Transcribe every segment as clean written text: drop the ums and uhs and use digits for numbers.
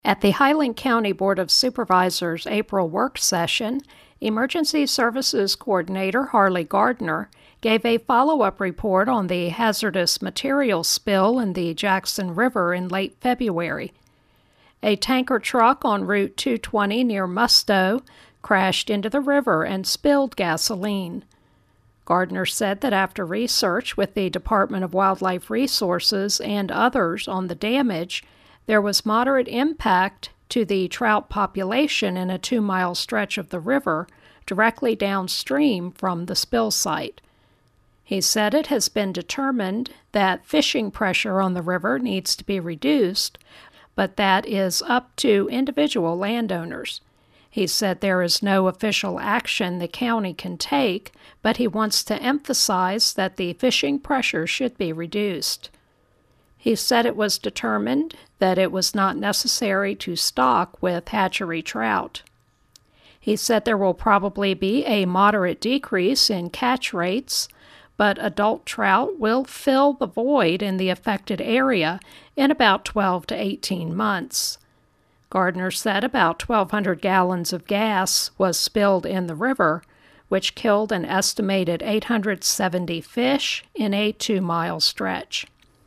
At the Highland County Board of Supervisors' April work session, Emergency Services Coordinator Harley Gardner gave a follow-up report on the hazardous materials spill in the Jackson River in late February. A tanker truck on Route 220 near Musto crashed into the river and spilled gasoline. Gardner said that after research with the Department of Wildlife Resources and others on the damage, there was moderate impact to the trout population in a 2-mile stretch of the river directly downstream from the spill site. He said it has been determined that fishing pressure on the river needs to be reduced, but that is up to individual landowners. He said there is no official action the county can take, but he wants to emphasize that the fishing pressure should be reduced. He said it was determined that it was not necessary to stock with hatchery trout. He said there will probably be a moderate decrease in catch rates, but adult trout will fill the void in the affected area in about 12 to 18 months. Gardner said about 1,200 gallons of gas was spilled in the river, which killed an estimated 870 fish in a 2-mile stretch.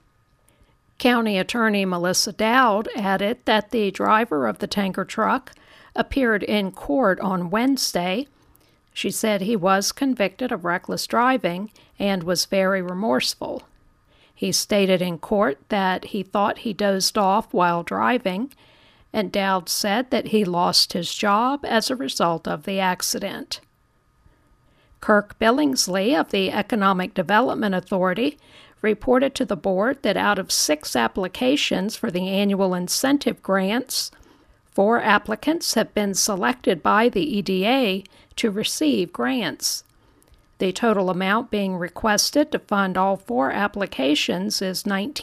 County Attorney Melissa Dowd added that the driver of the tanker truck appeared in court on Wednesday. She said he was convicted of reckless driving and was very remorseful. He stated in court that he thought he dozed off while driving, and Dowd said that he lost his job as a result of the accident. Kirk Billingsley of the Economic Development Authority reported to the board that out of 6 applications for the annual incentive grants, 4 applicants have been selected by the EDA to receive grants. The total amount being requested to fund all 4 applications is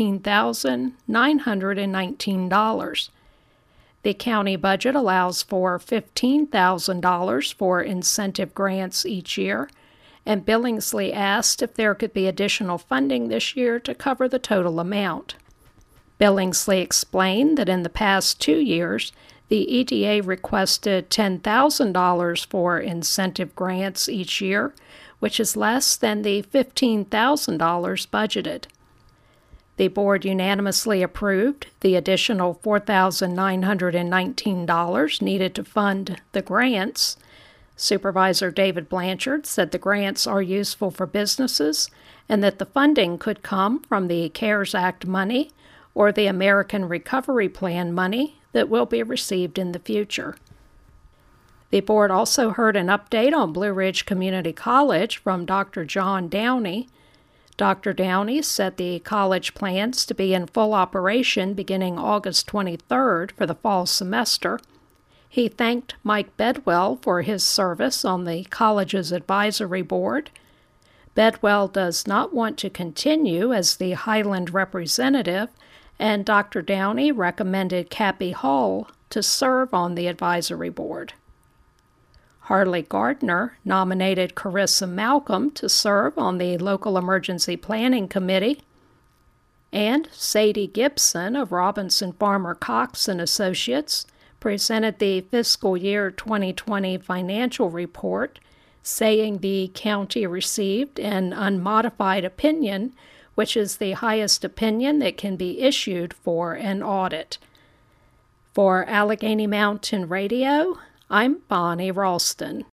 $19,919. The county budget allows for $15,000 for incentive grants each year, and Billingsley asked if there could be additional funding this year to cover the total amount. Billingsley explained that in the past 2 years, the EDA requested $10,000 for incentive grants each year, which is less than the $15,000 budgeted. The board unanimously approved the additional $4,919 needed to fund the grants. Supervisor David Blanchard said the grants are useful for businesses and that the funding could come from the CARES Act money or the American Recovery Plan money that will be received in the future. The board also heard an update on Blue Ridge Community College from Dr. John Downey. Dr. Downey said the college plans to be in full operation beginning August 23rd for the fall semester. He thanked Mike Bedwell for his service on the college's advisory board. Bedwell does not want to continue as the Highland representative, and Dr. Downey recommended Cappy Hall to serve on the advisory board. Harley Gardner nominated Carissa Malcolm to serve on the Local Emergency Planning Committee, and Sadie Gibson of Robinson Farmer Cox and Associates presented the fiscal year 2020 financial report, saying the county received an unmodified opinion, which is the highest opinion that can be issued for an audit. For Allegheny Mountain Radio, I'm Bonnie Ralston.